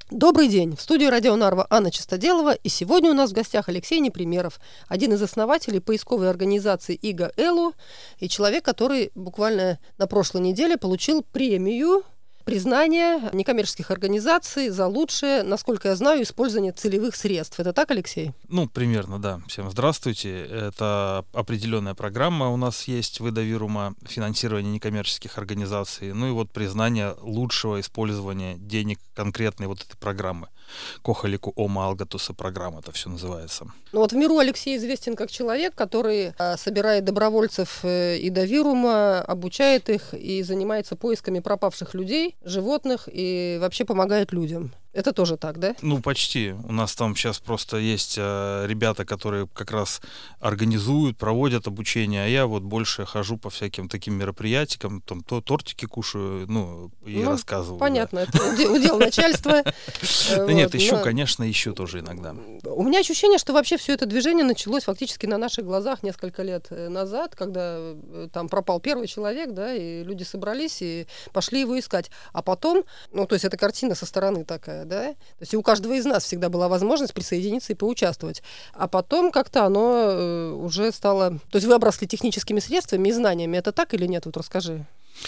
Добрый день. В студии Радио Нарва Анна Чистоделова. И сегодня у нас в гостях Алексей Непримеров, один из основателей поисковой организации ИГАЭЛУ и человек, который буквально на прошлой неделе получил премию, признание некоммерческих организаций за лучшее, насколько я знаю, использование целевых средств. Это так, Алексей? Примерно, да. Всем здравствуйте. Это определенная программа у нас есть в Идавирума, финансирование некоммерческих организаций. И вот признание лучшего использования денег конкретной вот этой программы. Кохалику Ома Алгатуса программа, это все называется. В миру Алексей известен как человек, который собирает добровольцев Идавирума, обучает их и занимается поисками пропавших людей, животных и вообще помогает людям. Это тоже так, да? Почти. У нас там сейчас просто есть ребята, которые как раз организуют, проводят обучение, а я больше хожу по всяким таким мероприятиям, там тортики кушаю, и рассказываю. Понятно, да. Это удел начальства. Да нет, ищу тоже иногда. У меня ощущение, что вообще все это движение началось фактически на наших глазах несколько лет назад, когда там пропал первый человек, да, и люди собрались и пошли его искать. А потом, то есть это картина со стороны такая, да, то есть и у каждого из нас всегда была возможность присоединиться и поучаствовать. А потом как-то оно уже стало... То есть вы обросли техническими средствами и знаниями. Это так или нет? Расскажи.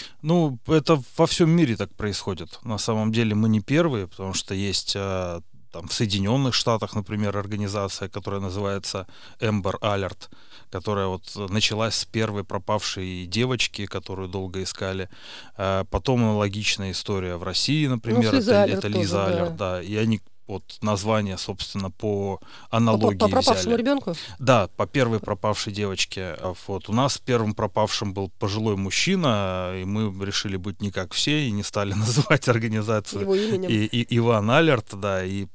Это во всем мире так происходит. На самом деле мы не первые, потому что есть в Соединенных Штатах, например, организация, которая называется Amber Alert, которая началась с первой пропавшей девочки, которую долго искали. Потом аналогичная история в России, например, это Лиза Алерт, да. И они название, собственно, по аналогии по пропавшему взяли. ребенку? Да, по первой пропавшей девочке. У нас первым пропавшим был пожилой мужчина, и мы решили быть не как все, и не стали называть организацию его именем. Иван Алерт, да, и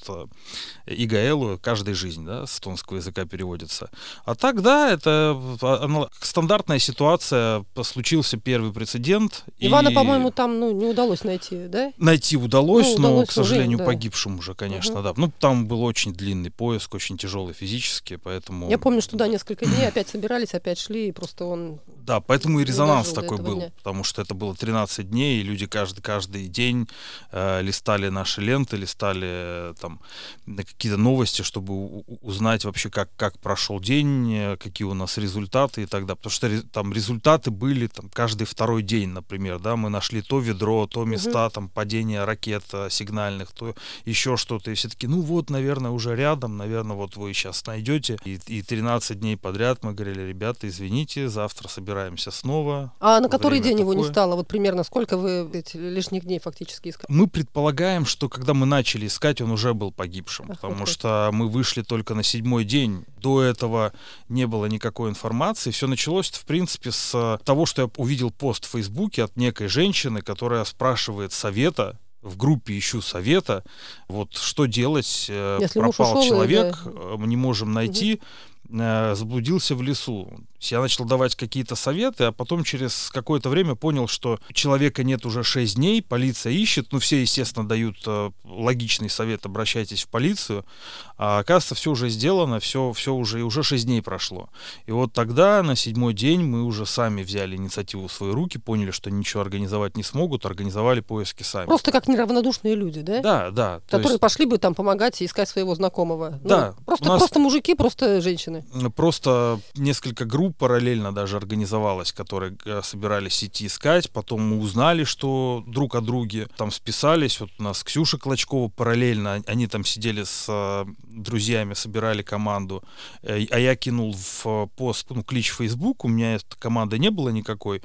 ИГАЭЛУ, каждая жизнь, да, с эстонского языка переводится. А так, да, это стандартная ситуация, случился первый прецедент. Ивана, по-моему, там не удалось найти, да? Найти удалось, но, к сожалению, да. погибшим уже, конечно, да. Там был очень длинный поиск, очень тяжелый физически, поэтому... Я помню, что несколько дней опять собирались, опять шли, и просто он... Да, поэтому и резонанс такой был, потому что это было 13 дней, и люди каждый день листали наши ленты, листали какие-то новости, чтобы узнать вообще, как прошел день, какие у нас результаты и так далее. Потому что там результаты были каждый второй день, например, да, мы нашли то ведро, то места, падения ракет сигнальных, то еще что-то, и все таки наверное, уже рядом, наверное, вы сейчас найдете. И 13 дней подряд мы говорили: ребята, извините, завтра собираемся снова. А на который день его не стало? Примерно сколько вы лишних дней фактически искали? Мы предполагаем, что когда мы начали искать, он уже был погибшим, потому что мы вышли только на 7-й день. До этого не было никакой информации. Все началось, в принципе, с того, что я увидел пост в Фейсбуке от некой женщины, которая спрашивает совета, в группе ищу совета, что делать, если пропал человек, мы не можем найти, заблудился в лесу. Я начал давать какие-то советы, а потом через какое-то время понял, что человека нет уже 6 дней, полиция ищет, все, естественно, дают логичный совет: обращайтесь в полицию, а оказывается, все уже сделано, все уже 6 дней прошло. И тогда, на 7-й день, мы уже сами взяли инициативу в свои руки, поняли, что ничего организовать не смогут, организовали поиски сами. Просто как неравнодушные люди, да? Да. Которые пошли бы помогать и искать своего знакомого. Да. Просто мужики, просто женщины. Просто несколько групп параллельно даже организовалось, которые собирались идти искать. Потом мы узнали, что друг о друге списались. У нас Ксюша Клочкова параллельно, они там сидели с друзьями, собирали команду. А я кинул в пост, клич в Facebook, у меня команды не было никакой.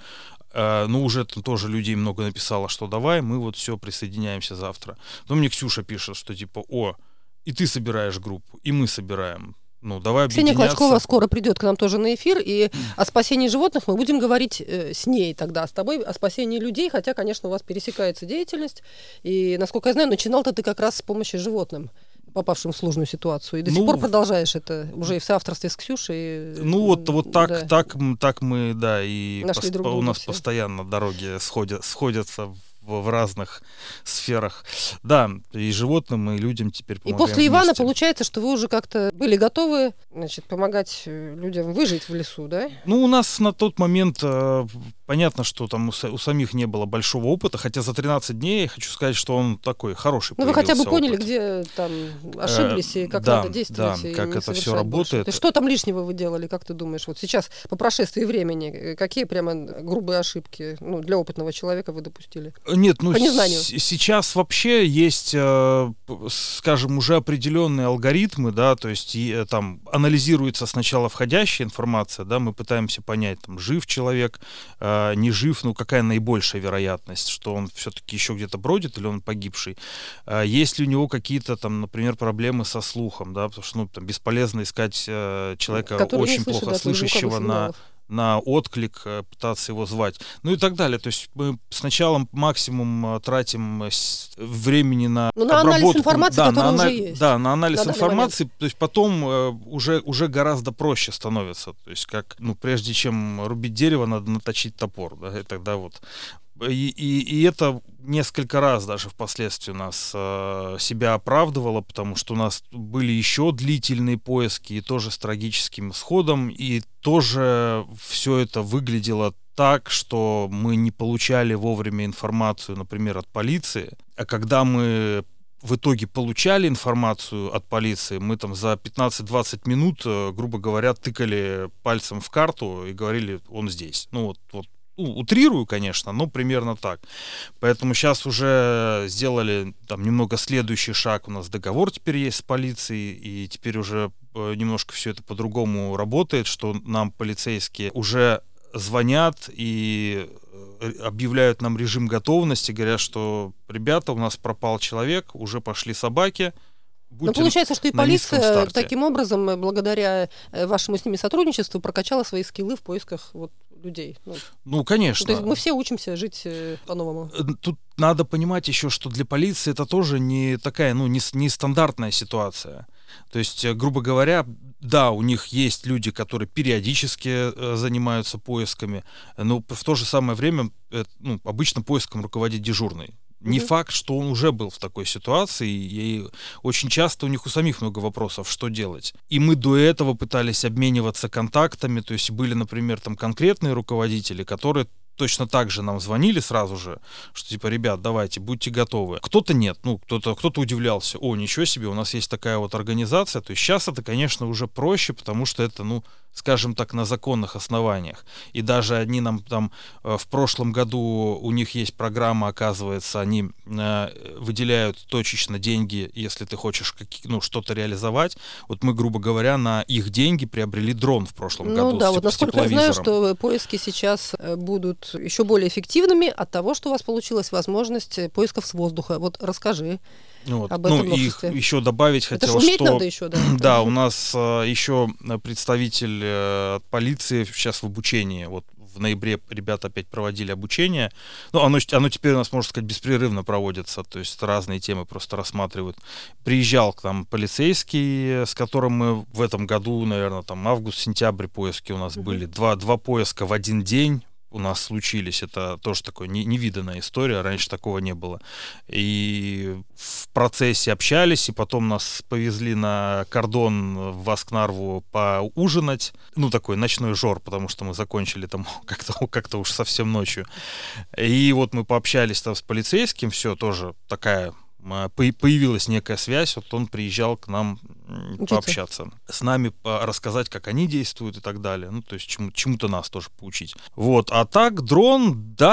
Уже там тоже людей много написало, что давай, мы все присоединяемся завтра. Потом мне Ксюша пишет, что и ты собираешь группу, и мы собираем. Давай объединяться. Ксения Клочкова скоро придет к нам тоже на эфир, и о спасении животных мы будем говорить с ней тогда, с тобой, о спасении людей, хотя, конечно, у вас пересекается деятельность, и, насколько я знаю, начинал-то ты как раз с помощи животным, попавшим в сложную ситуацию, и до сих пор продолжаешь это, уже и в соавторстве с Ксюшей. Так мы, да, и у нас постоянно дороги сходятся в разных сферах. Да, и животным, и людям теперь помогаем. И после Ивана вместе. Получается, что вы уже как-то были готовы, значит, помогать людям выжить в лесу, да? Ну, у нас на тот момент понятно, что там у самих не было большого опыта, хотя за 13 дней я хочу сказать, что он такой хороший. Ну, вы хотя бы поняли, опыт. где там ошиблись и как надо действовать. Да, и как это все работает. Больше. Что там лишнего вы делали, как ты думаешь? Вот сейчас, по прошествии времени, какие прямо грубые ошибки для опытного человека вы допустили? Нет, ну, по незнанию. Сейчас вообще есть, скажем, уже определенные алгоритмы, да, то есть там анализируется сначала входящая информация, да, мы пытаемся понять, там, жив человек, не жив, ну, какая наибольшая вероятность, что он все-таки еще где-то бродит или он погибший. Есть ли у него какие-то, там, например, проблемы со слухом, да, потому что, ну, там, бесполезно искать человека очень плохо слышащего на отклик, пытаться его звать, ну и так далее. То есть мы сначала максимум тратим времени на обработку. Анализ информации, да, который уже есть. Да, на анализ информации, то есть потом уже гораздо проще становится. То есть как, ну, прежде чем рубить дерево, надо наточить топор, да, и тогда вот. И это несколько раз даже впоследствии нас себя оправдывало, потому что у нас были еще длительные поиски, и тоже с трагическим исходом, и тоже все это выглядело так, что мы не получали вовремя информацию, например, от полиции, а когда мы в итоге получали информацию от полиции, мы там за 15-20 минут, грубо говоря, тыкали пальцем в карту и говорили, он здесь. Ну вот. Утрирую, конечно, но примерно так. Поэтому сейчас уже сделали там немного следующий шаг. У нас договор теперь есть с полицией, и теперь уже немножко все это по-другому работает, что нам полицейские уже звонят и объявляют нам режим готовности, говорят, что, ребята, у нас пропал человек, уже пошли собаки. Но получается, что и полиция таким образом, благодаря вашему с ними сотрудничеству, прокачала свои скиллы в поисках людей. Ну, конечно. То есть мы все учимся жить по-новому. Тут надо понимать еще, что для полиции это тоже не такая, не стандартная ситуация. То есть, грубо говоря, да, у них есть люди, которые периодически занимаются поисками, но в то же самое время, обычно поиском руководит дежурный. Не факт, что он уже был в такой ситуации, и очень часто у них у самих много вопросов, что делать. И мы до этого пытались обмениваться контактами, то есть были, например, там конкретные руководители, которые точно так же нам звонили сразу же, что типа, ребят, давайте, будьте готовы. Кто-то нет, кто-то удивлялся, ничего себе, у нас есть такая вот организация. То есть сейчас это, конечно, уже проще, потому что это, скажем так, на законных основаниях. И даже они нам там в прошлом году, у них есть программа, оказывается, они выделяют точечно деньги, если ты хочешь что-то реализовать. Вот мы, грубо говоря, на их деньги приобрели дрон в прошлом году. Ну да, вот насколько я знаю, что поиски сейчас будут еще более эффективными от того, что у вас получилась возможность поисков с воздуха. Вот расскажи. Об этом и еще добавить хотел, что надо еще, да? Да, у нас еще представитель от полиции сейчас в обучении. Вот в ноябре ребята опять проводили обучение. Оно теперь у нас, можно сказать, беспрерывно проводится, то есть разные темы просто рассматривают. Приезжал к нам полицейский, с которым мы в этом году, наверное, там август-сентябрь поиски у нас были. Два поиска в один день у нас случились. Это тоже такая невиданная история, раньше такого не было. И в процессе общались, и потом нас повезли на кордон в Аскнарву поужинать. Такой ночной жор, потому что мы закончили там как-то уж совсем ночью. И вот мы пообщались там с полицейским, все тоже такая... Появилась некая связь, вот он приезжал к нам пообщаться с нами, рассказать, как они действуют и так далее. То есть чему-то нас тоже поучить. Вот. А так, дрон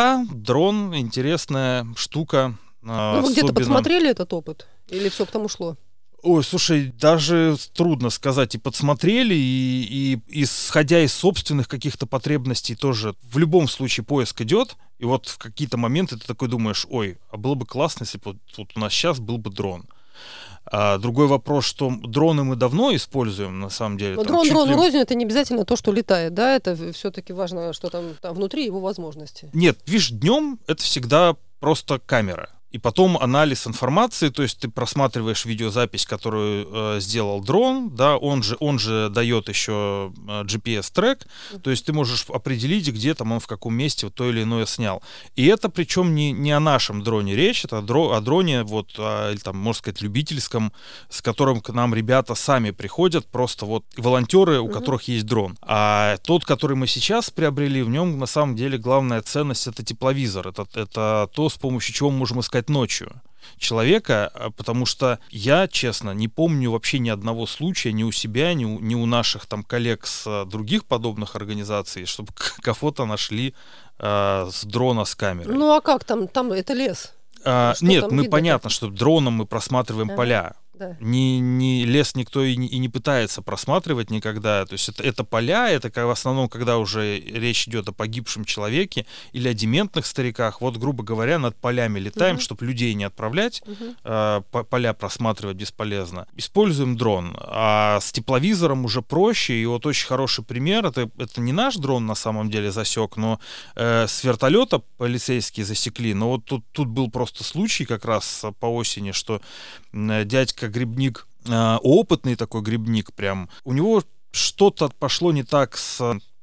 интересная штука. Вы где-то подсмотрели этот опыт? Или все к тому шло? Ой, слушай, даже трудно сказать, и подсмотрели, и исходя из собственных каких-то потребностей тоже. В любом случае поиск идет, и вот в какие-то моменты ты такой думаешь, а было бы классно, если бы вот у нас сейчас был бы дрон. Другой вопрос, что дроны мы давно используем, на самом деле. Но дрону рознь, это не обязательно то, что летает, да? Это все-таки важно, что там внутри его возможности. Нет, видишь, днем это всегда просто камера. и потом анализ информации, то есть ты просматриваешь видеозапись, которую сделал дрон, да, он же дает еще GPS-трек, то есть ты можешь определить, где там он в каком месте то или иное снял. И это причем не о нашем дроне речь, это о дроне, вот, или там, можно сказать, любительском, с которым к нам ребята сами приходят, просто вот волонтеры, у которых есть дрон. А тот, который мы сейчас приобрели, в нем на самом деле главная ценность — это тепловизор, это то, с помощью чего мы можем искать ночью человека, потому что я, честно, не помню вообще ни одного случая ни у себя, ни у наших там коллег с других подобных организаций, чтобы кого-то нашли с дрона с камерой. Ну а как там это лес? Нет, мы понятно, что дроном мы просматриваем поля. Да. Лес никто и не пытается просматривать никогда. То есть это поля, это в основном, когда уже речь идет о погибшем человеке или о дементных стариках. Вот, грубо говоря, над полями летаем, чтобы людей не отправлять, поля просматривать бесполезно. Используем дрон. А с тепловизором уже проще. И вот очень хороший пример. Это не наш дрон на самом деле засек, но с вертолета полицейские засекли. Но вот тут был просто случай как раз по осени, что дядька-грибник, опытный такой грибник прям, у него что-то пошло не так с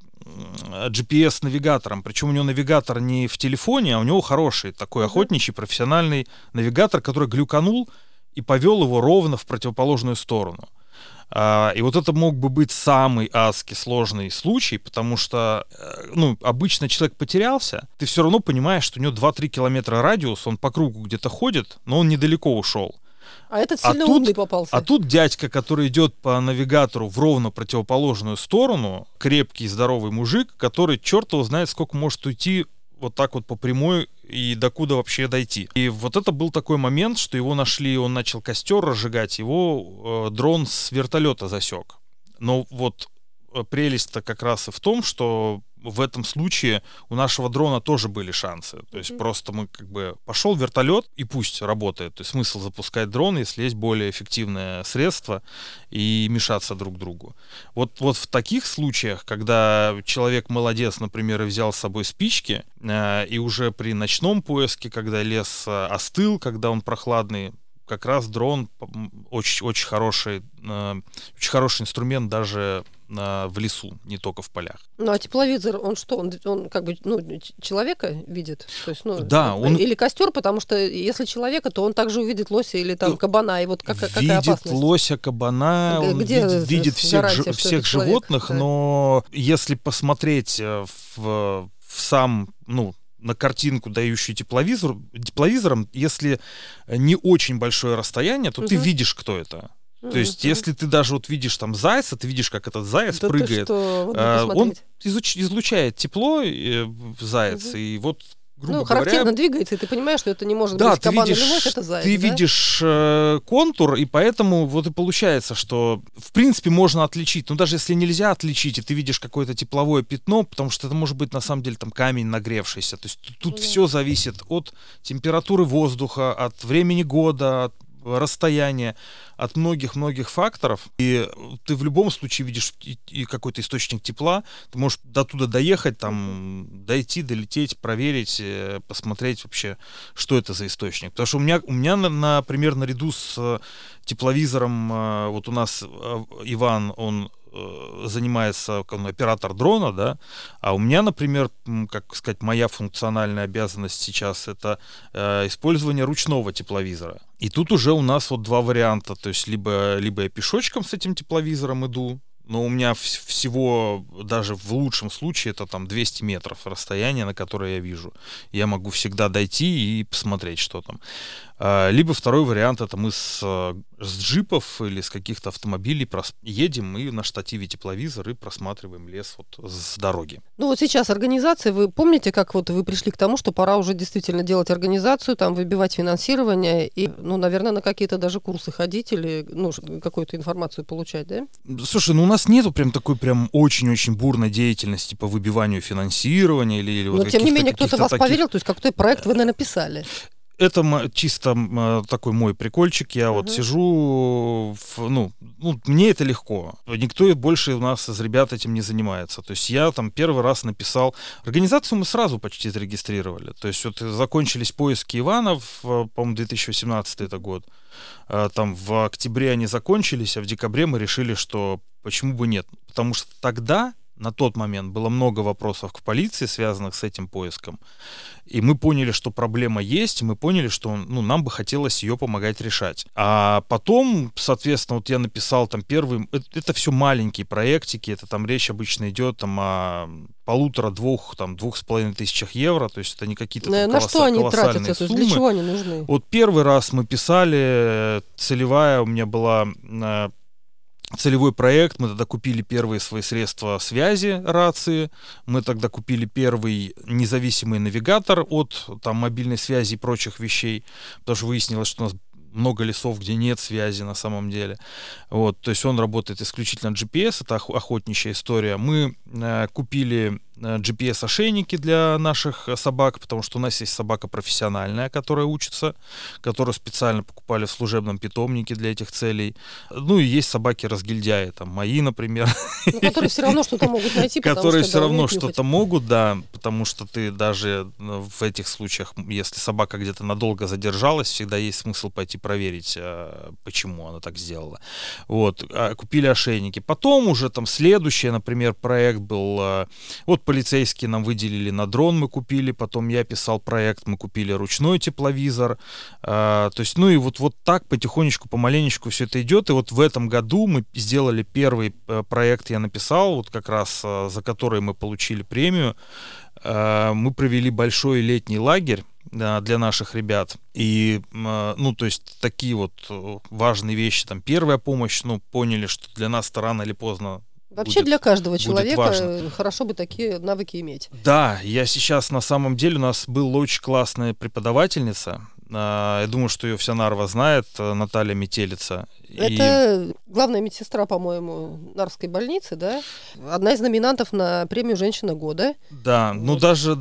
GPS-навигатором, причем у него навигатор не в телефоне, а у него хороший такой охотничий профессиональный навигатор, который глюканул и повел его ровно в противоположную сторону. И вот это мог бы быть самый адски сложный случай, потому что, обычно человек потерялся, ты все равно понимаешь, что у него 2-3 километра радиус, он по кругу где-то ходит, но он недалеко ушел. А этот сильно умный попался. А тут дядька, который идет по навигатору в ровно противоположную сторону, крепкий, здоровый мужик, который черт его знает, сколько может уйти вот так вот по прямой и докуда вообще дойти. И вот это был такой момент, что его нашли, он начал костер разжигать, его дрон с вертолета засек. Но вот прелесть-то как раз и в том, что в этом случае у нашего дрона тоже были шансы. То есть просто мы пошел вертолет и пусть работает. То есть смысл запускать дрон, если есть более эффективное средство и мешаться друг другу. Вот в таких случаях, когда человек молодец, например, и взял с собой спички, и уже при ночном поиске, когда лес остыл, когда он прохладный, как раз дрон очень хороший инструмент даже в лесу, не только в полях. Ну а тепловизор, он что? Он человека видит? То есть, да, или костер, потому что если человека, то он также увидит лося или там кабана. И вот какая опасность? Видит лося, кабана, он видит всех животных, да. Но если посмотреть в сам, на картинку, дающую тепловизором, если не очень большое расстояние, то ты видишь, кто это. То есть, если ты даже вот видишь там зайца, ты видишь, как этот заяц прыгает, он излучает тепло, заяц, и вот, грубо говоря... характерно двигается, и ты понимаешь, что это не может быть кабан или лось, это заяц. Ты видишь контур, и поэтому вот и получается, что в принципе можно отличить, но даже если нельзя отличить, и ты видишь какое-то тепловое пятно, потому что это может быть на самом деле там камень нагревшийся, то есть тут все зависит от температуры воздуха, от времени года, от расстояние, от многих-многих факторов, и ты в любом случае видишь и какой-то источник тепла, ты можешь до туда доехать, там, дойти, долететь, проверить, посмотреть вообще, что это за источник. Потому что у меня например, наряду с тепловизором, вот у нас Иван, он занимается, оператор дрона, да, а у меня, например, как сказать, моя функциональная обязанность сейчас — это использование ручного тепловизора. И тут уже у нас вот два варианта, то есть либо я пешочком с этим тепловизором иду, но у меня всего, даже в лучшем случае, это там 200 метров расстояние, на которое я вижу. Я могу всегда дойти и посмотреть, что там. Либо второй вариант — это мы с джипов или с каких-то автомобилей едем и на штативе тепловизор и просматриваем лес вот с дороги. Ну вот сейчас организация, вы помните, как вот вы пришли к тому, что пора уже действительно делать организацию, там выбивать финансирование и, наверное, на какие-то даже курсы ходить или какую-то информацию получать, да? Слушай, у нас нету прям такой прям очень-очень бурной деятельности по выбиванию финансирования или но тем не менее кто-то вас поверил, то есть какой-то проект вы, наверное, писали. Это чисто такой мой прикольчик. Я вот сижу, мне это легко. Никто больше у нас из ребят этим не занимается. То есть я там первый раз написал. Организацию мы сразу почти зарегистрировали. То есть вот закончились поиски Иванов, по-моему, 2018 это год. Там в октябре они закончились, а в декабре мы решили, что почему бы нет. Потому что тогда, на тот момент, было много вопросов к полиции, связанных с этим поиском. И мы поняли, что проблема есть, и мы поняли, что нам бы хотелось ее помогать решать. А потом, соответственно, вот я написал там первый... Это все маленькие проектики, это там речь обычно идет там о 1,5-2,5 тысячах евро, то есть это не какие-то на что они тратятся, суммы. То есть для чего они нужны? Вот первый раз мы писали, целевая у меня была... целевой проект, мы тогда купили первые свои средства связи, рации, мы тогда купили первый независимый навигатор от там, мобильной связи и прочих вещей, потому что выяснилось, что у нас много лесов, где нет связи на самом деле. Вот, то есть он работает исключительно GPS, это охотничья история. Мы купили GPS-ошейники для наших собак, потому что у нас есть собака профессиональная, которая учится, которую специально покупали в служебном питомнике для этих целей. Ну и есть собаки-разгильдяи, там мои, например. Которые все равно что-то могут найти, которые все равно что-то могут, да, потому что ты даже в этих случаях, если собака где-то надолго задержалась, всегда есть смысл пойти проверить, почему она так сделала. Вот, купили ошейники. Потом уже там следующий, например, проект был, вот полицейские нам выделили на дрон, мы купили, потом я писал проект, мы купили ручной тепловизор, то есть, ну и вот так потихонечку, помаленечку все это идет, и вот в этом году мы сделали первый проект, я написал, вот как раз за который мы получили премию, мы провели большой летний лагерь для наших ребят, и, ну, то есть такие вот важные вещи, там, первая помощь, ну, поняли, что для нас-то рано или поздно вообще для каждого человека важно. Хорошо бы такие навыки иметь. Да, я сейчас на самом деле, у нас была очень классная преподавательница, я думаю, что ее вся Нарва знает, Наталья Метелица. Это главная медсестра, по-моему, Нарвской больницы, да? Одна из номинантов на премию «Женщина года». Да, вот. Ну даже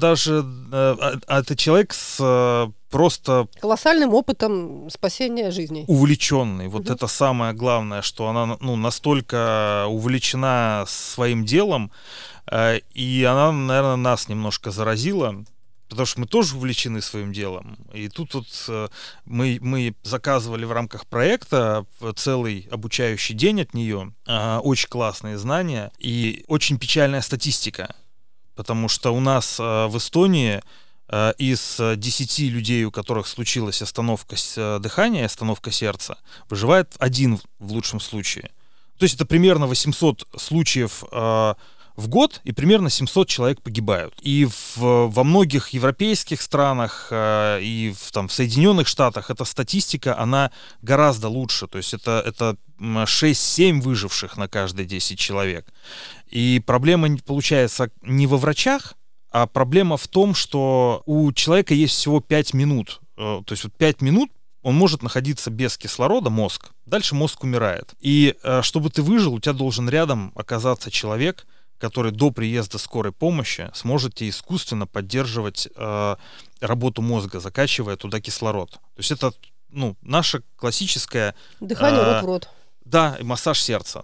это человек с просто... колоссальным опытом спасения жизней. Увлеченный. Вот это самое главное, что она настолько увлечена своим делом, и она, наверное, нас немножко заразила, потому что мы тоже увлечены своим делом. И тут вот мы заказывали в рамках проекта целый обучающий день от нее, очень классные знания и очень печальная статистика, потому что у нас в Эстонии из 10 людей, у которых случилась остановка дыхания, остановка сердца, выживает 1 в лучшем случае. То есть это примерно 800 случаев в год, и примерно 700 человек погибают. И во многих европейских странах и в Соединенных Штатах эта статистика, она гораздо лучше. То есть это 6-7 выживших на каждые 10 человек. И проблема получается не во врачах, а проблема в том, что у человека есть всего 5 минут. То есть вот 5 минут он может находиться без кислорода, мозг. Дальше мозг умирает. И чтобы ты выжил, у тебя должен рядом оказаться человек, который до приезда скорой помощи сможет тебе искусственно поддерживать работу мозга, закачивая туда кислород. То есть это наша классическая... дыхание рот в рот. Да, и массаж сердца.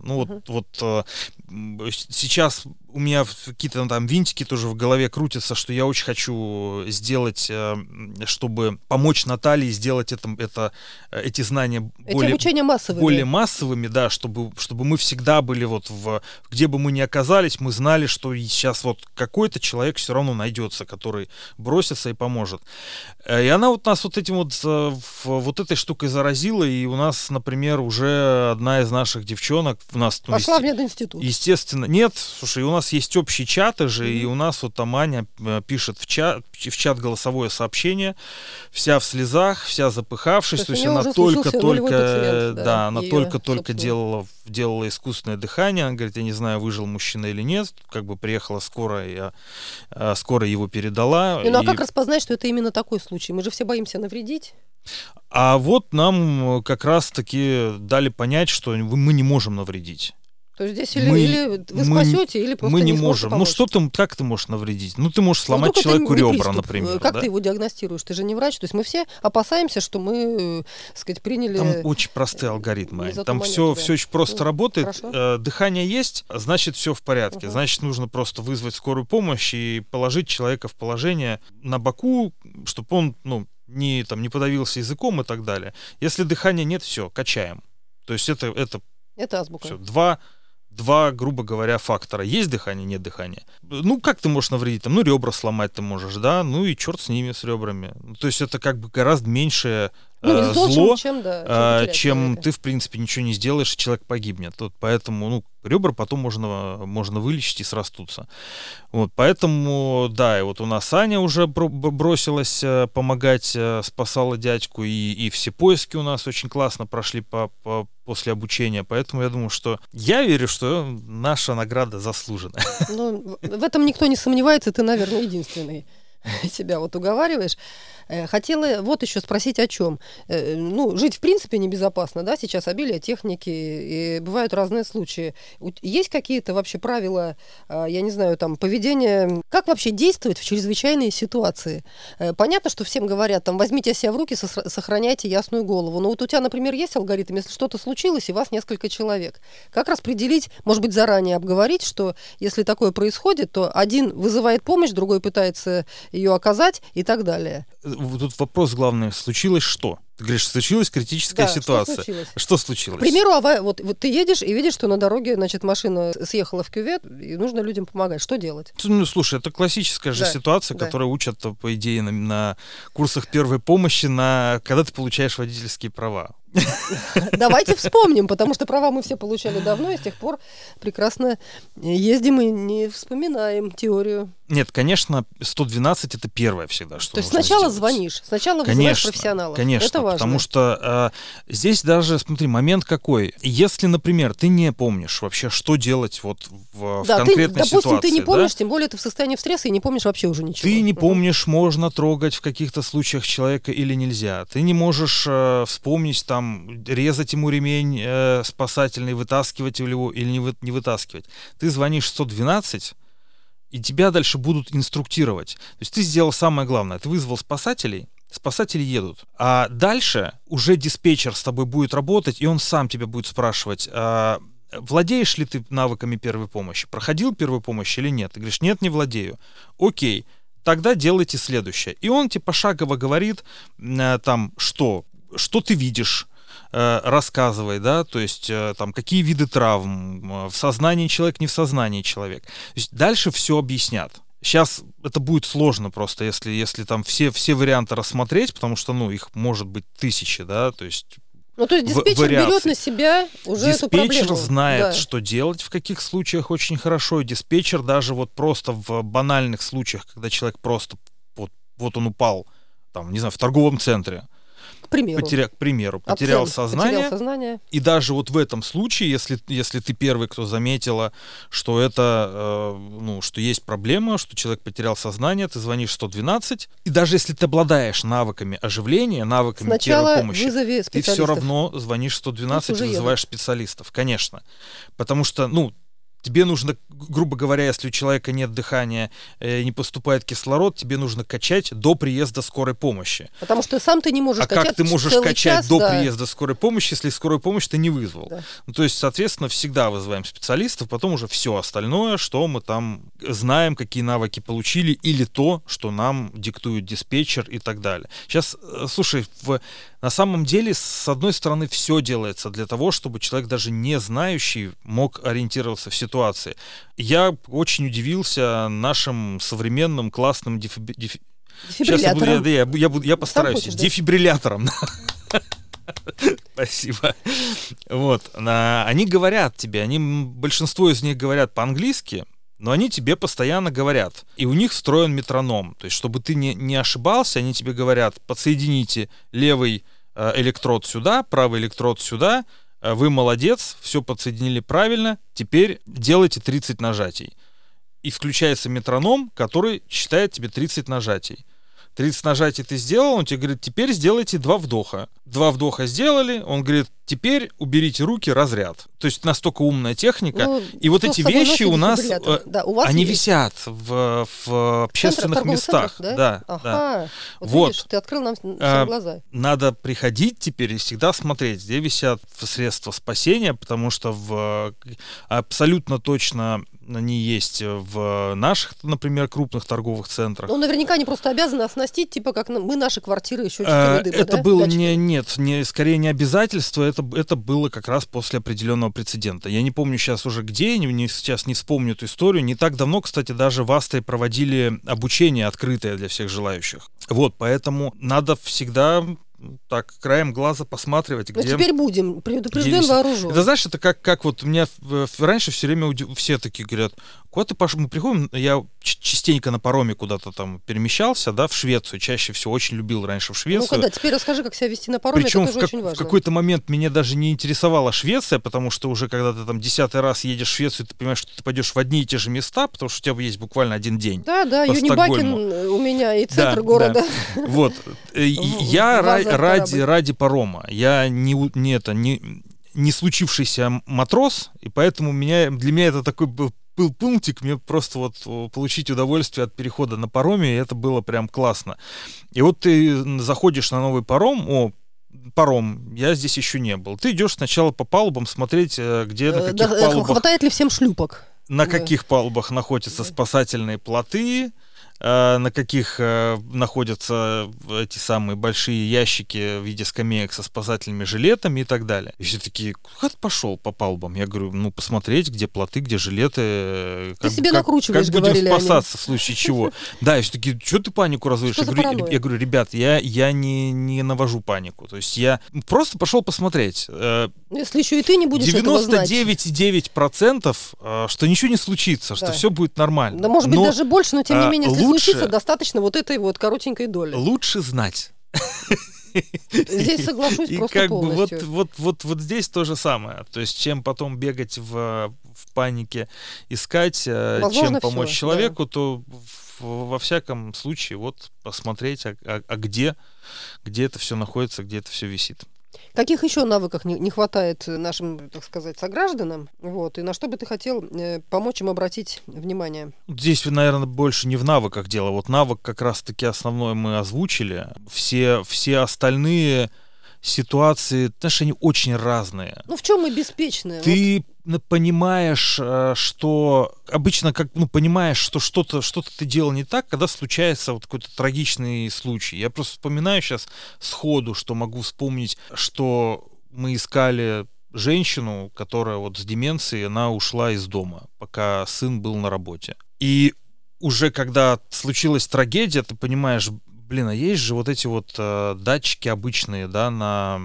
Сейчас у меня какие-то там винтики тоже в голове крутятся, что я очень хочу сделать, чтобы помочь Наталье сделать эти знания более массовыми, да, чтобы мы всегда были где бы мы ни оказались, мы знали, что сейчас вот какой-то человек все равно найдется, который бросится и поможет. И она нас этим этой штукой заразила, и у нас, например, уже одна из наших девчонок пошла в мединститут. Естественно, нет, слушай, у нас есть общие чаты же, и у нас там Аня пишет в чат голосовое сообщение, вся в слезах, вся запыхавшись, то есть она только делала искусственное дыхание, она говорит, я не знаю, выжил мужчина или нет, как бы приехала скорая, скорая его передала. А как распознать, что это именно такой случай? Мы же все боимся навредить. А вот нам как раз-таки дали понять, что мы не можем навредить. То есть здесь или вы спасете, или просто мы не можем. Помочь. Как ты можешь навредить? Ну, ты можешь сломать человеку ребра, например. Как ты его диагностируешь? Ты же не врач. То есть мы все опасаемся, что мы, так сказать, приняли... Там очень простые алгоритмы. Там все очень просто работает. Дыхание есть, значит, все в порядке. Значит, нужно просто вызвать скорую помощь и положить человека в положение на боку, чтобы он не подавился языком и так далее. Если дыхания нет, все, качаем. То есть это азбука. Все, два, грубо говоря, фактора. Есть дыхание, нет дыхания. Ну, как ты можешь навредить? Ребра сломать ты можешь, да? Ну и черт с ними, с ребрами. То есть это как бы гораздо меньшее зло, чем ты, в принципе, ничего не сделаешь, и человек погибнет. Поэтому, ребра потом можно вылечить и срастутся. Поэтому, да, и вот у нас Аня уже бросилась помогать, спасала дядьку, и все поиски у нас очень классно прошли после обучения. Поэтому я думаю, что я верю, что наша награда заслужена. В этом никто не сомневается, ты, наверное, единственный себя уговариваешь. Хотела вот еще спросить о чем. Жить в принципе небезопасно, да, сейчас обилие техники, и бывают разные случаи. Есть какие-то вообще правила, я не знаю, поведения, как вообще действовать в чрезвычайные ситуации? Понятно, что всем говорят, возьмите себя в руки, сохраняйте ясную голову. Но вот у тебя, например, есть алгоритм, если что-то случилось, и вас несколько человек. Как распределить, может быть, заранее обговорить, что если такое происходит, то один вызывает помощь, другой пытается ее оказать и так далее. Тут вопрос главный. Случилось что? Ты говоришь, случилась критическая ситуация. Что случилось? К примеру, вот ты едешь и видишь, что на дороге, машина съехала в кювет, и нужно людям помогать. Что делать? Слушай, это классическая же ситуация, которую учат, по идее, на курсах первой помощи, когда ты получаешь водительские права. Давайте вспомним, потому что права мы все получали давно, и с тех пор прекрасно ездим и не вспоминаем теорию. Нет, конечно, 112 это первое всегда, что То есть сначала звонишь, сначала вызываешь профессионалов. Конечно, это важно. Потому что здесь даже, смотри, момент какой. Если, например, ты не помнишь вообще, что делать в конкретной ситуации. Допустим, ты не помнишь, тем более ты в состоянии стресса и не помнишь вообще уже ничего. Ты не помнишь, можно трогать в каких-то случаях человека или нельзя. Ты не можешь вспомнить, резать ему ремень спасательный, вытаскивать его или не вытаскивать. Ты звонишь 112, и тебя дальше будут инструктировать. То есть ты сделал самое главное. Ты вызвал спасателей, спасатели едут. А дальше уже диспетчер с тобой будет работать, и он сам тебя будет спрашивать, владеешь ли ты навыками первой помощи? Проходил первую помощь или нет? Ты говоришь, нет, не владею. Окей, тогда делайте следующее. И он тебе пошагово говорит, что ты видишь, рассказывай, да, то есть какие виды травм, в сознании человек, не в сознании человек. То есть дальше все объяснят. Сейчас это будет сложно просто, если там все варианты рассмотреть, потому что, их может быть тысячи, да, то есть диспетчер берет на себя уже эту проблему. Диспетчер знает, что делать, в каких случаях очень хорошо, и диспетчер даже просто в банальных случаях, когда человек просто, он упал, в торговом центре, к примеру, потерял сознание. И даже в этом случае, если ты первый, кто заметила, что это, что есть проблема, что человек потерял сознание, ты звонишь 112. И даже если ты обладаешь навыками оживления, навыками первой помощи, ты все равно звонишь 112 и вызываешь специалистов. Конечно. Потому что, тебе нужно, грубо говоря, если у человека нет дыхания, не поступает кислород, тебе нужно качать до приезда скорой помощи. Потому что сам ты не можешь качать. А как ты можешь качать до приезда скорой помощи, если скорую помощь ты не вызвал? Да. То есть, соответственно, всегда вызываем специалистов, потом уже все остальное, что мы знаем, какие навыки получили, или то, что нам диктует диспетчер и так далее. Сейчас, слушай, на самом деле, с одной стороны, все делается для того, чтобы человек, даже не знающий, мог ориентироваться в ситуации. Я очень удивился нашим современным классным дефибриллятором. Я постараюсь. Дефибриллятором. Спасибо. Они говорят тебе, большинство из них говорят по-английски, но они тебе постоянно говорят. И у них встроен метроном. То есть, чтобы ты не ошибался, они тебе говорят, подсоедините левый электрод сюда, правый электрод сюда, вы молодец, все подсоединили правильно, теперь делайте 30 нажатий. И включается метроном, который считает тебе 30 нажатий. 30 нажатий ты сделал, он тебе говорит, теперь сделайте 2 вдоха. 2 вдоха сделали, он говорит, теперь уберите руки, разряд. То есть настолько умная техника. И вот эти вещи у нас, они висят в общественных местах. Да? Ага. Вот видишь, ты открыл нам все глаза. Надо приходить теперь и всегда смотреть, где висят средства спасения, потому что абсолютно точно они есть в наших, например, крупных торговых центрах. Ну, наверняка они просто обязаны оснастить, типа, как мы наши квартиры счетчиками дыма, это было скорее не обязательство, это было как раз после определенного прецедента. Я не помню сейчас уже где, сейчас не вспомню эту историю. Не так давно, кстати, даже в Австрии проводили обучение открытое для всех желающих. Вот, поэтому надо всегда так краем глаза посматривать, где... теперь будем, предупрежден, вооружен. Это, знаешь, это как вот у меня раньше все время все такие говорят, куда ты пошел? Мы приходим, я частенько на пароме куда-то там перемещался, да, в Швецию, чаще всего очень любил раньше в Швецию. Ну-ка, да, теперь расскажи, как себя вести на пароме, причем это тоже очень важно. В какой-то момент меня даже не интересовала Швеция, потому что уже когда ты там 10-й раз едешь в Швецию, ты понимаешь, что ты пойдешь в одни и те же места, потому что у тебя есть буквально один день. Да, Юнибакин у меня и центр города. Да. Вот. Я ради парома. Я не случившийся матрос, и поэтому для меня это такой был пунктик, мне просто вот получить удовольствие от перехода на пароме, и это было прям классно. И вот ты заходишь на новый паром, паром, я здесь еще не был. Ты идешь сначала по палубам смотреть, где на каких палубах... Хватает ли всем шлюпок? На каких палубах находятся спасательные плоты, на каких находятся эти самые большие ящики в виде скамеек со спасательными жилетами и так далее. И все такие, куда ты пошел по палубам? Я говорю, посмотреть, где плоты, где жилеты. Ты себе накручиваешь, как будем спасаться в случае чего. Да, и все такие, что ты панику разводишь? Я говорю, ребят, я не навожу панику. То есть я просто пошел посмотреть. Если еще и ты не будешь этого знать. 99,9%, что ничего не случится, что все будет нормально. Да, может быть, даже больше, но тем не менее, если случится, достаточно вот этой вот коротенькой доли. Лучше знать. Здесь соглашусь просто полностью. Вот здесь то же самое. То есть, чем потом бегать в панике, искать, чем помочь человеку, то во всяком случае вот посмотреть, где это все находится, где это все висит. Каких еще навыков не хватает нашим, так сказать, согражданам? Вот, и на что бы ты хотел помочь им обратить внимание? Здесь, наверное, больше не в навыках дело. Вот навык как раз-таки основной мы озвучили. Все остальные ситуации, знаешь, они очень разные. В чем мы беспечны? Ты понимаешь, что обычно понимаешь, что что-то ты делал не так, когда случается вот какой-то трагичный случай. Я просто вспоминаю сейчас сходу, что могу вспомнить, что мы искали женщину, которая вот с деменцией, она ушла из дома, пока сын был на работе. И уже когда случилась трагедия, ты понимаешь, а есть же вот эти вот датчики обычные, да, на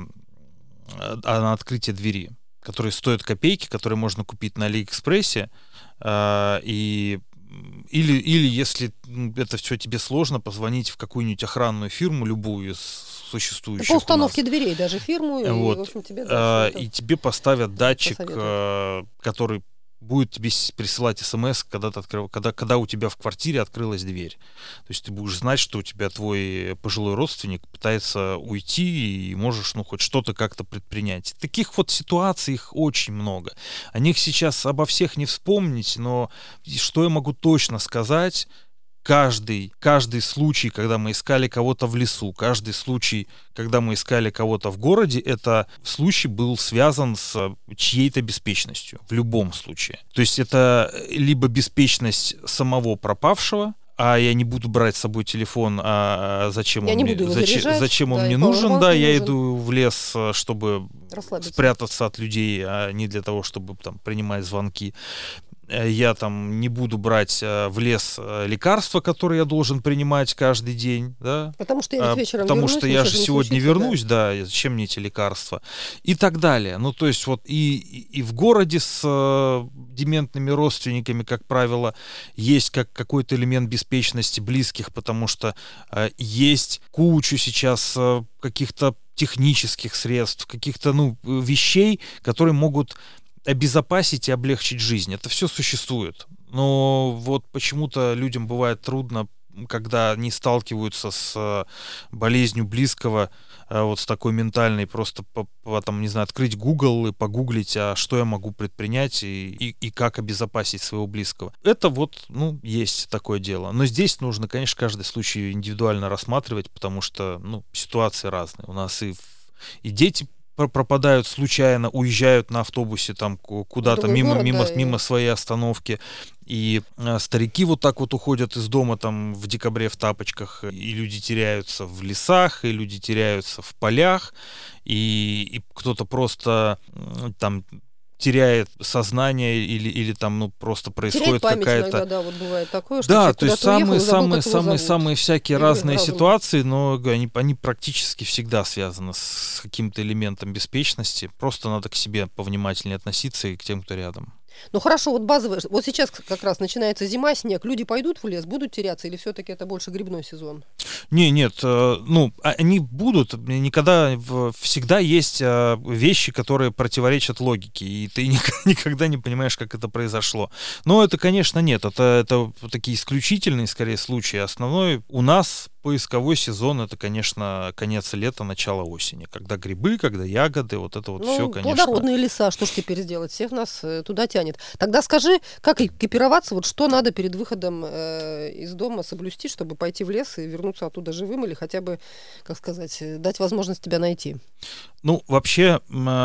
открытие двери, которые стоят копейки, которые можно купить на Алиэкспрессе, или если это все тебе сложно, позвонить в какую-нибудь охранную фирму, любую из существующих. По установке дверей даже фирму, вот. И, в общем, тебе и тебе поставят датчик, который будет тебе присылать смс, когда у тебя в квартире открылась дверь. То есть ты будешь знать, что у тебя твой пожилой родственник пытается уйти, и можешь, хоть что-то как-то предпринять. Таких вот ситуаций их очень много. О них сейчас обо всех не вспомнить, но что я могу точно сказать, каждый случай, когда мы искали кого-то в лесу, каждый случай, когда мы искали кого-то в городе, это случай был связан с чьей-то беспечностью, в любом случае. То есть это либо беспечность самого пропавшего, а я не буду брать с собой телефон, зачем он мне нужен, да, я иду в лес, чтобы спрятаться от людей, а не для того, чтобы там принимать звонки. Я там не буду брать в лес лекарства, которые я должен принимать каждый день, да? Потому что я вечером Потому вернусь, что я же сегодня вернусь, да, зачем мне эти лекарства? И так далее. То есть вот и в городе с дементными родственниками, как правило, есть какой-то элемент беспечности близких, потому что есть кучу сейчас каких-то технических средств, каких-то, вещей, которые могут обезопасить и облегчить жизнь. Это все существует. Но вот почему-то людям бывает трудно, когда они сталкиваются с болезнью близкого, вот с такой ментальной, просто там, не знаю, открыть Google и погуглить, а что я могу предпринять и как обезопасить своего близкого. Это вот, ну, есть такое дело. Но здесь нужно, конечно, каждый случай индивидуально рассматривать, потому что, ну, ситуации разные. У нас и дети пропадают случайно, уезжают на автобусе там куда-то мимо своей остановки, и старики вот так вот уходят из дома там в декабре в тапочках, и люди теряются в лесах, и люди теряются в полях, и кто-то просто там теряет сознание или там, ну, просто происходит какая-то... Иногда, да, вот бывает такое, что да, то есть самые всякие или разные разум. Ситуации, но они практически всегда связаны с каким-то элементом беспечности. Просто надо к себе повнимательнее относиться и к тем, кто рядом. Ну хорошо, вот базовое. Вот сейчас как раз начинается зима, снег. Люди пойдут в лес, будут теряться, или все-таки это больше грибной сезон? Нет, ну, они будут. Никогда, всегда есть вещи, которые противоречат логике, и ты никогда не понимаешь, как это произошло. Но это, конечно, нет. Это такие исключительные, скорее, случаи. Основной у нас поисковой сезон — это, конечно, конец лета, начало осени. Когда грибы, когда ягоды, вот это вот все, конечно. Плодородные леса, что ж теперь сделать? Всех нас туда тянет. Тогда скажи, как экипироваться, вот что надо перед выходом из дома соблюсти, чтобы пойти в лес и вернуться оттуда живым, или хотя бы, как сказать, дать возможность тебя найти? Ну, вообще,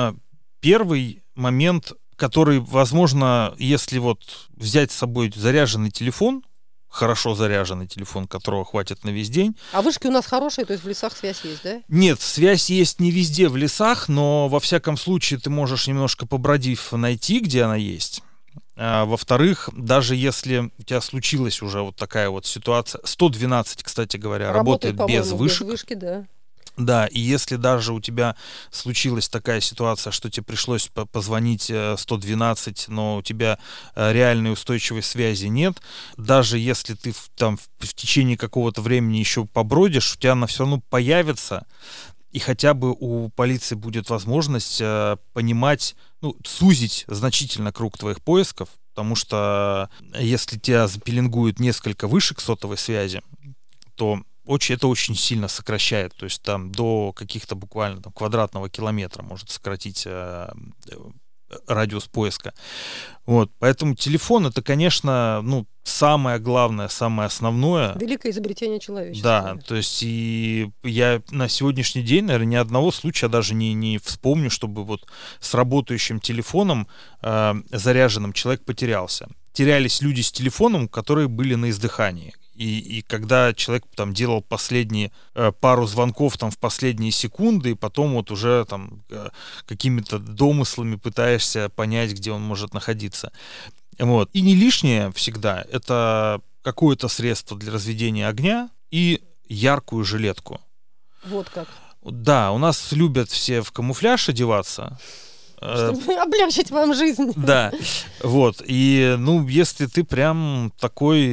первый момент, который, возможно, если вот взять с собой заряженный телефон, хорошо заряженный телефон, которого хватит на весь день. А вышки у нас хорошие, то есть в лесах связь есть, да? Нет, связь есть не везде в лесах, но во всяком случае ты можешь, немножко побродив, найти, где она есть. А, во-вторых, даже если у тебя случилась уже вот такая вот ситуация, 112, кстати говоря, работает без вышек. Без вышки, да. Да, и если даже у тебя случилась такая ситуация, что тебе пришлось позвонить 112, но у тебя реальной устойчивой связи нет, даже если ты там в течение какого-то времени еще побродишь, у тебя она все равно появится, и хотя бы у полиции будет возможность понимать, ну, сузить значительно круг твоих поисков, потому что если тебя запеленгуют несколько вышек сотовой связи, то это очень сильно сокращает, то есть там до каких-то буквально там квадратного километра может сократить радиус поиска. Вот, поэтому телефон — это, конечно, ну, самое главное, самое основное. Великое изобретение человечества. Да, то есть и я на сегодняшний день, наверное, ни одного случая даже не вспомню, чтобы вот с работающим телефоном заряженным человек потерялся. Терялись люди с телефоном, которые были на издыхании. И когда человек там делал последние пару звонков там в последние секунды, и потом вот уже там какими-то домыслами пытаешься понять, где он может находиться. Вот. И не лишнее всегда — это какое-то средство для разведения огня и яркую жилетку. Вот как. Да, у нас любят все в камуфляж одеваться. Чтобы облегчить вам жизнь. Да, вот. И, ну, если ты прям такой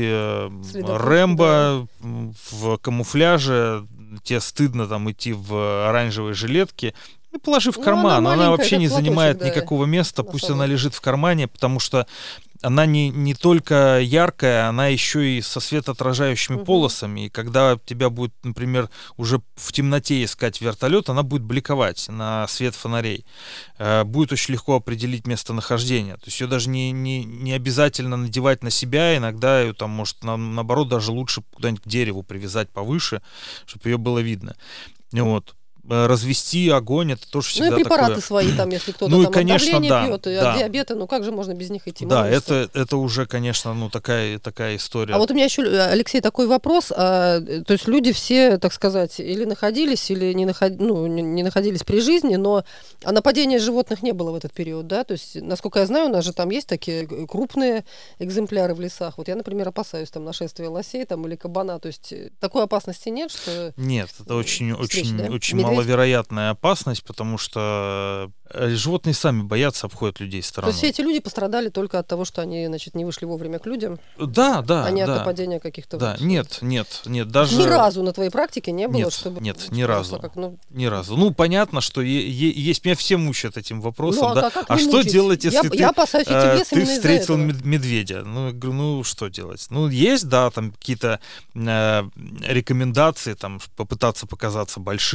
Рэмбо, да, в камуфляже, тебе стыдно там идти в оранжевой жилетке, и положи в карман. Она вообще не занимает никакого места, пусть она лежит в кармане, потому что она не только яркая, она еще и со светоотражающими полосами. И когда тебя будет, например, уже в темноте искать вертолет, она будет бликовать на свет фонарей. Будет очень легко определить местонахождение. То есть ее даже не обязательно надевать на себя. Иногда ее там, может, наоборот, даже лучше куда-нибудь к дереву привязать повыше, чтобы ее было видно. Вот. Развести огонь — это тоже всегда такое. Ну и препараты свои, там, если кто-то там от давления пьет, от диабета, ну как же можно без них идти? Да, это уже, конечно, ну такая история. А вот у меня еще, Алексей, такой вопрос. То есть люди все, так сказать, или находились, или не находились при жизни, но нападения животных не было в этот период, да? То есть, насколько я знаю, у нас же там есть такие крупные экземпляры в лесах. Вот я, например, опасаюсь там нашествия лосей там, или кабана. То есть такой опасности нет, что... Нет, это очень маловероятная опасность, потому что животные сами боятся, обходят людей стороной. То есть все эти люди пострадали только от того, что они, значит, не вышли вовремя к людям? Да. А не от нападения каких-то... Да, нет, даже... Ни разу на твоей практике не было, чтобы... Нет, ни разу. Ни разу. Ну, понятно, что есть... Меня все мучают этим вопросом, ну, да. А что делать, если ты встретил медведя? Ну, я говорю, ну, что делать? Ну, есть, да, там какие-то рекомендации, там, попытаться показаться большим, там,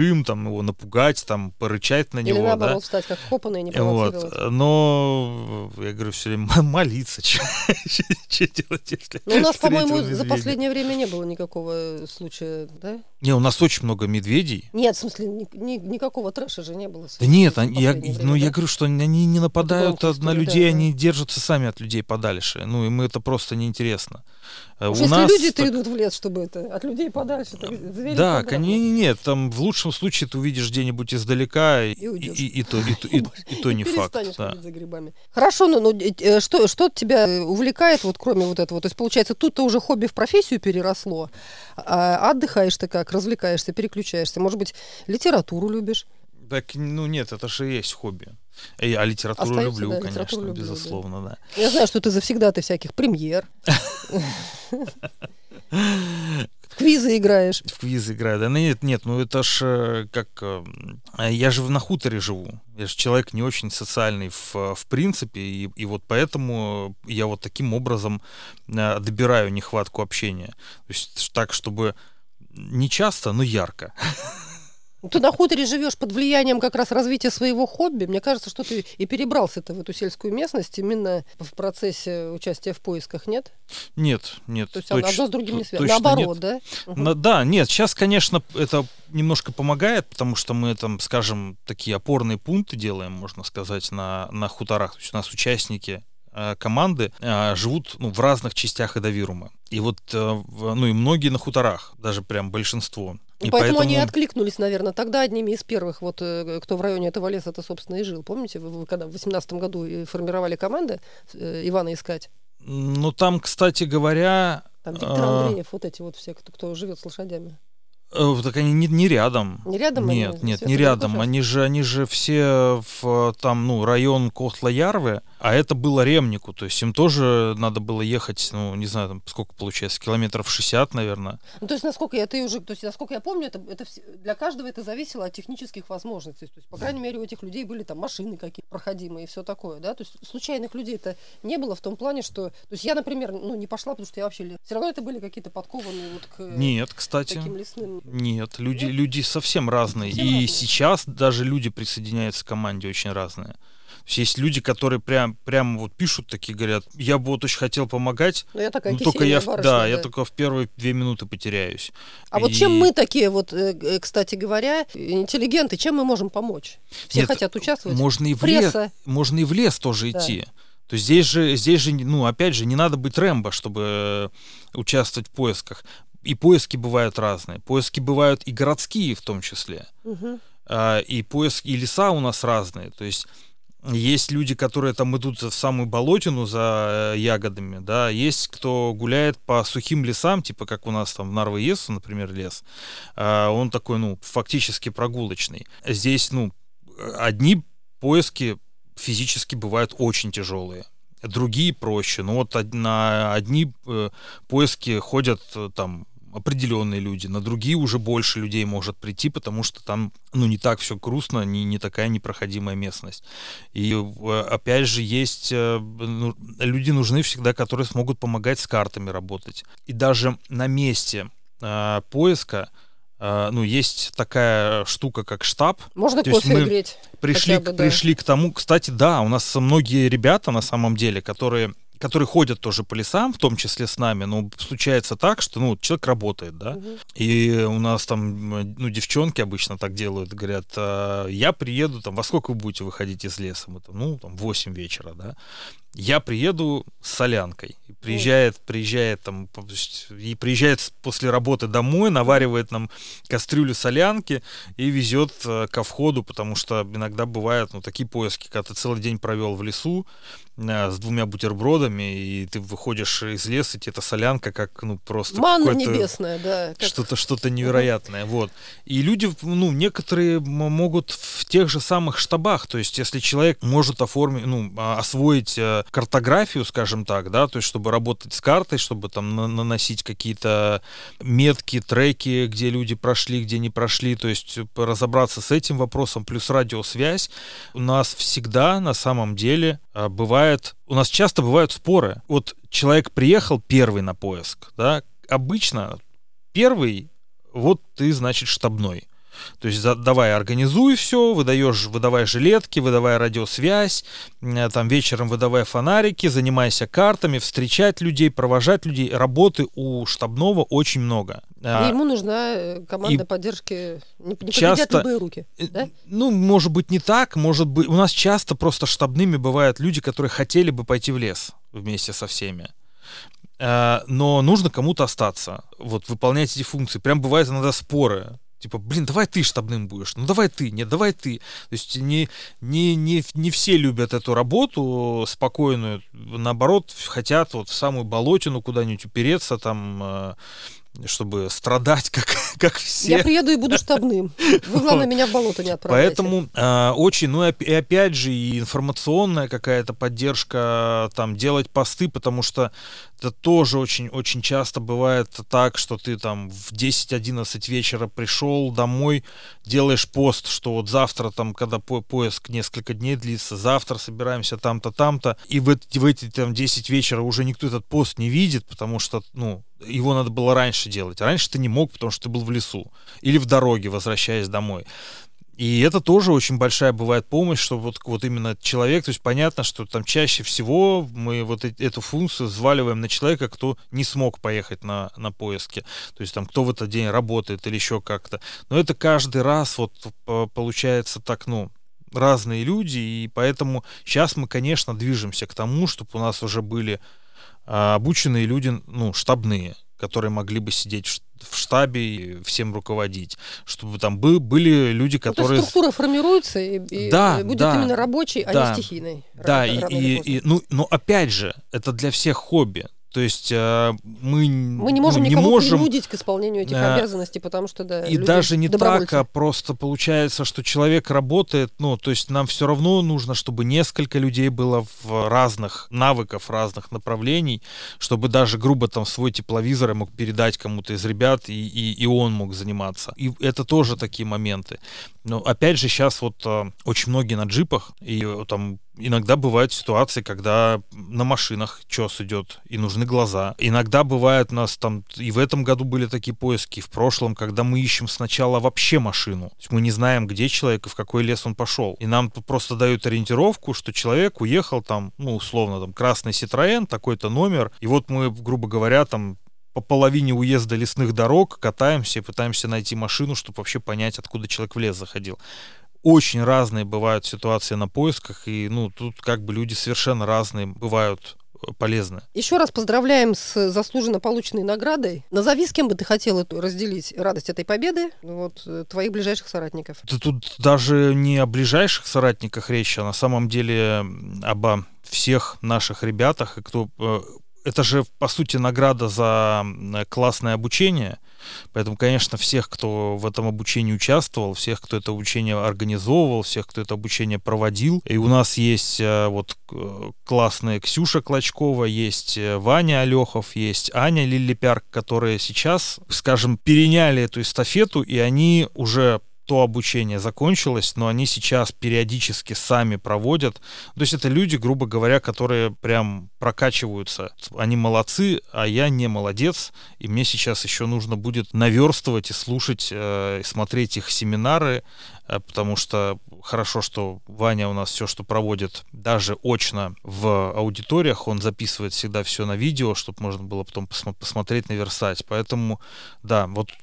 его напугать, там, порычать на него. Или наоборот, да? стать как хопаный и не провоцировать. Вот. Но, я говорю, все время молиться, что делать, если у нас, по-моему, за последнее время не было никакого случая, да? Не, у нас очень много медведей. Нет, в смысле, никакого трэша же не было. Да нет, я говорю, что они не нападают на людей, да, они держатся сами от людей подальше. Ну, им это просто неинтересно. Если люди-то идут в лес, чтобы от людей подальше, так звери да, нет, там в лучшем случае ты увидишь где-нибудь издалека, и то не факт. Перестанешь ходить за грибами. Хорошо, но что тебя увлекает, вот кроме вот этого? То есть, получается, тут-то уже хобби в профессию переросло, а отдыхаешь ты как, развлекаешься, переключаешься? Может быть, литературу любишь? Так, нет, это же и есть хобби. А литературу остается, люблю, да, конечно, литературу люблю, безусловно, да. Я знаю, что ты завсегда всяких премьер. В квизы играешь. В квизы играю, да. Нет, ну это ж как... Я же на хуторе живу. Я же человек не очень социальный в принципе, и вот поэтому я вот таким образом добираю нехватку общения. То есть так, чтобы не часто, но ярко. Ты на хуторе живешь под влиянием как раз развития своего хобби. Мне кажется, что ты и перебрался-то в эту сельскую местность именно в процессе участия в поисках, нет? Нет. То есть одно с другим не связано. нет. Наоборот, да? Да, нет, сейчас, конечно, это немножко помогает, потому что мы там, скажем, такие опорные пункты делаем, можно сказать, на хуторах. То есть у нас участники команды живут в разных частях Эдовирума. И вот, и многие на хуторах, даже прям большинство. И поэтому они откликнулись, наверное, тогда одними из первых, кто в районе этого леса-то, собственно, и жил. Помните, вы когда в 2018 году формировали команды Ивана искать? Ну, там, кстати говоря... Там Виктор Андреев, вот эти вот все, кто живет с лошадями. Так они не рядом. Не рядом? Нет, не рядом. Они же все в район Кохтла-Ярвы, а это было Ремнику. То есть им тоже надо было ехать, не знаю, там, сколько получается, километров 60, наверное. То есть, насколько я помню, это для каждого это зависело от технических возможностей. То есть, по крайней мере, у этих людей были там машины какие-то проходимые и все такое, да? То есть случайных людей-то не было в том плане, что... То есть я, например, не пошла, потому что я вообще... Все равно это были какие-то подкованные Нет, кстати. Таким лесным... Нет, люди совсем разные. И сейчас даже люди присоединяются к команде очень разные. Есть люди, которые прям вот пишут такие, говорят, я бы вот очень хотел помогать, но я такая только я только в первые 2 минуты потеряюсь. Вот чем мы такие вот, кстати говоря, интеллигенты, чем мы можем помочь? Все хотят участвовать. Можно и в лес тоже идти. То есть здесь же, опять же, не надо быть Рэмбо, чтобы участвовать в поисках. И поиски бывают разные. Поиски бывают и городские в том числе. Угу. И леса у нас разные. То есть есть люди, которые там идут в самую болотину за ягодами, да, есть кто гуляет по сухим лесам, типа как у нас там в Нарве-Есу, например, лес. Он такой, фактически прогулочный. Здесь, одни поиски физически бывают очень тяжелые, другие проще. На одни поиски ходят там определенные люди, на другие уже больше людей может прийти, потому что там, не так все грустно, не такая непроходимая местность. И опять же есть люди нужны всегда, которые смогут помогать с картами работать. И даже на месте поиска есть такая штука, как штаб. Можно кофе греть. Пришли к тому, кстати, да, у нас многие ребята на самом деле, которые ходят тоже по лесам, в том числе с нами, но случается так, что человек работает, да, и у нас там, девчонки обычно так делают, говорят, я приеду, там, во сколько вы будете выходить из леса? Мы там, в 8 вечера, да, я приеду с солянкой. Приезжает после работы домой, наваривает нам кастрюлю солянки и везет ко входу, потому что иногда бывают такие поиски, когда ты целый день провел в лесу с 2 бутербродами, и ты выходишь из леса, и эта солянка как просто манна небесная, да. Что-то невероятное. Вот. И люди, некоторые могут в тех же самых штабах, то есть если человек может освоить картографию, скажем так, да, то есть чтобы работать с картой, чтобы там наносить какие-то метки, треки, где люди прошли, где не прошли, то есть разобраться с этим вопросом, плюс радиосвязь. У нас всегда на самом деле у нас часто бывают споры. Вот человек приехал первый на поиск, да, обычно первый, вот ты, значит, штабной. То есть давай организуй все, выдавай жилетки, выдавай радиосвязь, там вечером выдавай фонарики, занимайся картами, встречать людей, провожать людей. Работы у штабного очень много. И ему нужна команда поддержки, не победят любые руки, да? Ну, может быть, не так, может быть, у нас часто просто штабными бывают люди, которые хотели бы пойти в лес вместе со всеми. Но нужно кому-то остаться, вот, выполнять эти функции. Прям бывают иногда споры. Типа, блин, давай ты штабным будешь, ну давай ты, нет, давай ты. То есть не все любят эту работу спокойную, наоборот, хотят вот в самую болотину куда-нибудь упереться, там, чтобы страдать, как все. Я приеду и буду штабным. Вы, главное, меня в болото не отправляйте. Поэтому очень, ну и опять же, и информационная какая-то поддержка, там, делать посты, потому что это тоже очень часто бывает так, что ты там в 10-11 вечера пришел домой, делаешь пост, что вот завтра, там, когда поиск несколько дней длится, завтра собираемся там-то, там-то, и в эти там 10 вечера уже никто этот пост не видит, потому что, ну, его надо было раньше делать. Раньше ты не мог, потому что ты был в лесу или в дороге, возвращаясь домой. И это тоже очень большая бывает помощь, что вот именно человек, то есть понятно, что там чаще всего мы вот эту функцию взваливаем на человека, кто не смог поехать на поиски, то есть там кто в этот день работает или еще как-то. Но это каждый раз вот получается так, ну, разные люди, и поэтому сейчас мы, конечно, движемся к тому, чтобы у нас уже были обученные люди, ну, штабные, которые могли бы сидеть в штабе и всем руководить, чтобы там были люди, которые... То есть структура формируется и будет именно рабочей, а не стихийной. Да, но опять же, это для всех хобби. То есть мы не можем никого принудить к исполнению этих обязанностей, потому что, да, и даже не так, а просто получается, что человек работает, ну, то есть нам все равно нужно, чтобы несколько людей было в разных навыках, разных направлений, чтобы даже грубо там свой тепловизор я мог передать кому-то из ребят, и он мог заниматься. И это тоже такие моменты. Но опять же, сейчас вот очень многие на джипах, и там иногда бывают ситуации, когда на машинах чёс идет, и нужны глаза. Иногда бывает у нас там, и в этом году были такие поиски, и в прошлом, когда мы ищем сначала вообще машину. То есть мы не знаем, где человек и в какой лес он пошел. И нам просто дают ориентировку, что человек уехал там, ну, условно, там, красный Citroёn, такой-то номер. И вот мы, грубо говоря, там, по половине уезда лесных дорог катаемся и пытаемся найти машину, чтобы вообще понять, откуда человек в лес заходил. Очень разные бывают ситуации на поисках, и, ну, тут как бы люди совершенно разные бывают полезны. Еще раз поздравляем с заслуженно полученной наградой. Назови, с кем бы ты хотел разделить радость этой победы, вот, твоих ближайших соратников. Да тут даже не о ближайших соратниках речь, а на самом деле обо всех наших ребятах, и кто... Это же, по сути, награда за классное обучение. Поэтому, конечно, всех, кто в этом обучении участвовал, всех, кто это обучение организовывал, всех, кто это обучение проводил. И у нас есть вот классная Ксюша Клочкова, есть Ваня Алехов, есть Аня Лиллипярк, которые сейчас, скажем, переняли эту эстафету, и они уже... То обучение закончилось, но они сейчас периодически сами проводят. То есть это люди, грубо говоря, которые прям прокачиваются. Они молодцы, а я не молодец. И мне сейчас еще нужно будет наверстывать и слушать, и смотреть их семинары, потому что хорошо, что Ваня у нас все, что проводит, даже очно в аудиториях, он записывает всегда все на видео, чтобы можно было потом посмотреть, наверстать. Поэтому, да,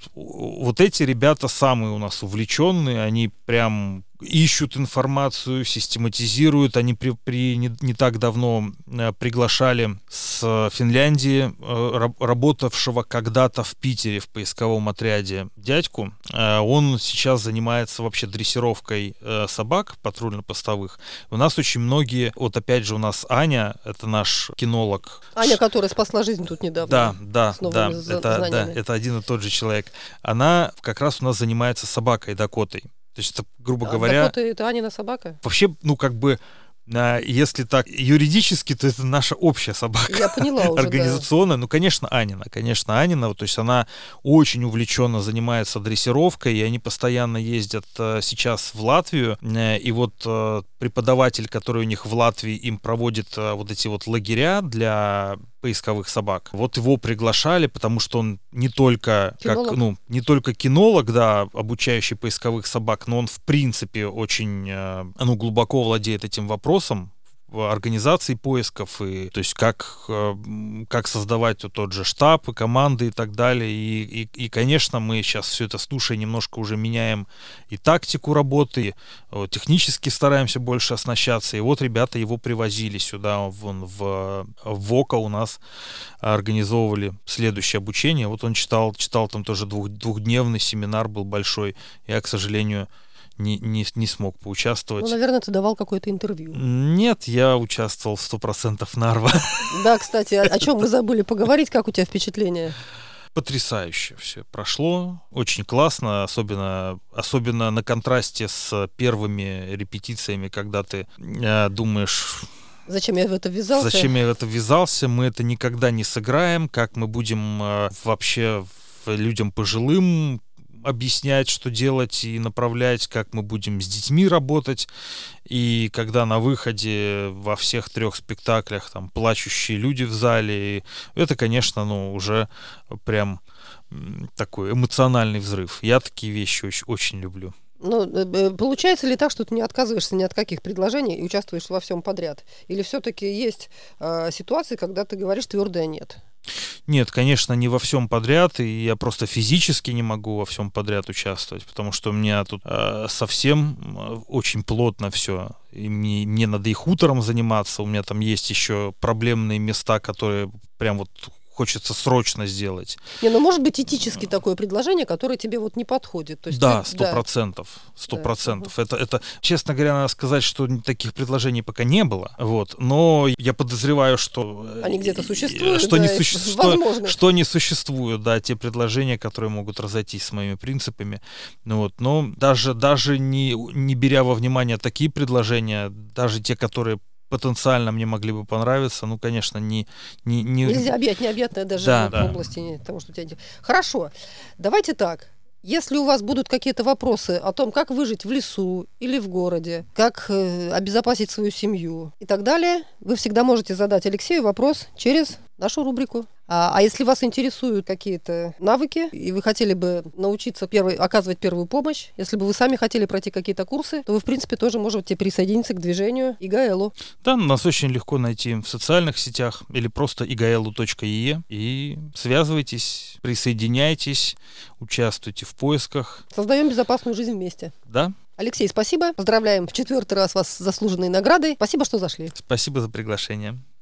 вот эти ребята самые у нас увлеченные, они прям ищут информацию, систематизируют. Они не так давно приглашали с Финляндии работавшего когда-то в Питере в поисковом отряде дядьку. Он сейчас занимается вообще дрессировкой собак патрульно-постовых. У нас очень многие, вот опять же у нас Аня, это наш кинолог. Аня, которая спасла жизнь тут недавно. Да, это один и тот же человек. Она как раз у нас занимается собакой Дакотой. То есть это, грубо говоря... Дакота — это Анина собака? Вообще, ну, как бы, если так юридически, то это наша общая собака. Я поняла уже, организационная. Да. Ну, конечно, Анина. То есть она очень увлеченно занимается дрессировкой, и они постоянно ездят сейчас в Латвию. И вот преподаватель, который у них в Латвии, им проводит вот эти вот лагеря для поисковых собак. Вот его приглашали, потому что он не только кинолог. не только кинолог, да, обучающий поисковых собак, но он в принципе очень глубоко владеет этим вопросом организации поисков, и то есть как создавать вот тот же штаб и команды и так далее. И конечно, мы сейчас все это слушая, немножко уже меняем и тактику работы, технически стараемся больше оснащаться. И вот ребята его привозили сюда, в ВОКа у нас организовывали следующее обучение. Вот он читал там тоже двухдневный семинар был большой. Я, к сожалению, не смог поучаствовать. Ну, наверное, ты давал какое-то интервью. Нет, я участвовал 100% Нарва. Да, кстати, о чем мы забыли поговорить, как у тебя впечатление? Потрясающе все прошло, очень классно, особенно на контрасте с первыми репетициями, когда ты думаешь... Зачем я в это ввязался? Мы это никогда не сыграем, как мы будем вообще людям пожилым объяснять, что делать и направлять, как мы будем с детьми работать. И когда на выходе во всех 3 спектаклях там плачущие люди в зале, это, конечно, уже прям такой эмоциональный взрыв. Я такие вещи очень люблю. Ну, получается ли так, что ты не отказываешься ни от каких предложений и участвуешь во всем подряд? Или все-таки есть ситуации, когда ты говоришь твердое «нет»? Нет, конечно, не во всем подряд, и я просто физически не могу во всем подряд участвовать, потому что у меня тут совсем очень плотно все, и мне надо и хутором заниматься, у меня там есть еще проблемные места, которые прям вот хочется срочно сделать. Может быть этически такое предложение, которое тебе вот не подходит. То есть да, 100%. 100%. Да. Это, честно говоря, надо сказать, что таких предложений пока не было. Вот. Но я подозреваю, что... Они где-то существуют, что не существуют, да, те предложения, которые могут разойтись с моими принципами. Вот. Но даже не беря во внимание такие предложения, даже те, которые потенциально мне могли бы понравиться, конечно, нельзя объять необъятное даже в области того, что у тебя... Хорошо, давайте так. Если у вас будут какие-то вопросы о том, как выжить в лесу или в городе, как обезопасить свою семью и так далее, вы всегда можете задать Алексею вопрос через нашу рубрику. А если вас интересуют какие-то навыки, и вы хотели бы научиться оказывать первую помощь, если бы вы сами хотели пройти какие-то курсы, то вы, в принципе, тоже можете присоединиться к движению ИГАЭЛу. Да, нас очень легко найти в социальных сетях или просто igaelu.ee, и связывайтесь, присоединяйтесь, участвуйте в поисках. Создаем безопасную жизнь вместе. Да. Алексей, спасибо. Поздравляем в 4-й раз вас с заслуженной наградой. Спасибо, что зашли. Спасибо за приглашение.